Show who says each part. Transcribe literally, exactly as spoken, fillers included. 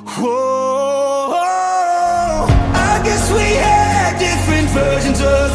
Speaker 1: Whoa, I guess we had different versions of